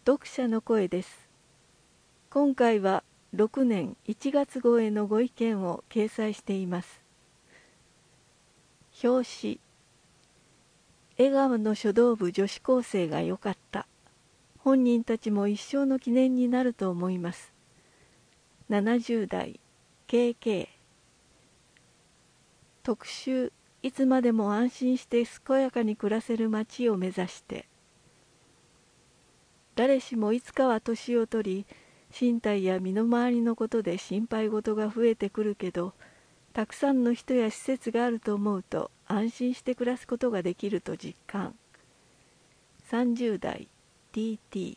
読者の声です。今回は6年1月号へのご意見を掲載しています。表紙。江川の書道部女子高生が良かった。本人たちも一生の記念になると思います。70代 KK。 特集。いつまでも安心して健やかに暮らせる街を目指して。誰しもいつかは年を取り、身体や身の回りのことで心配事が増えてくるけど、たくさんの人や施設があると思うと安心して暮らすことができると実感。30代 TT。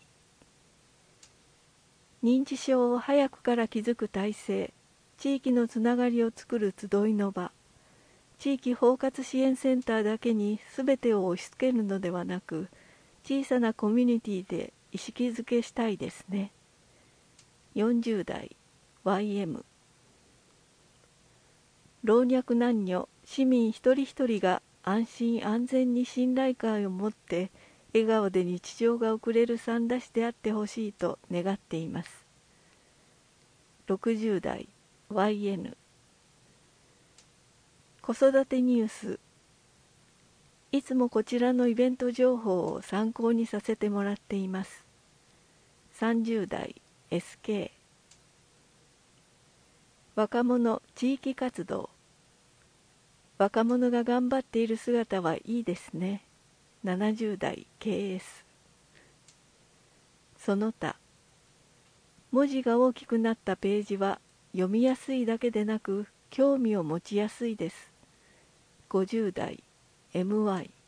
認知症を早くから気づく体制、地域のつながりを作る集いの場、地域包括支援センターだけに全てを押し付けるのではなく、小さなコミュニティで意識づけしたいですね。40代 YM。 老若男女市民一人一人が安心安全に信頼感を持って笑顔で日常が送れる三田市であってほしいと願っています。60代 YN。 子育てニュース。いつもこちらのイベント情報を参考にさせてもらっています。30代 SK。 若者地域活動。若者が頑張っている姿はいいですね。70代 KS。 その他。文字が大きくなったページは読みやすいだけでなく興味を持ちやすいです。50代 MY。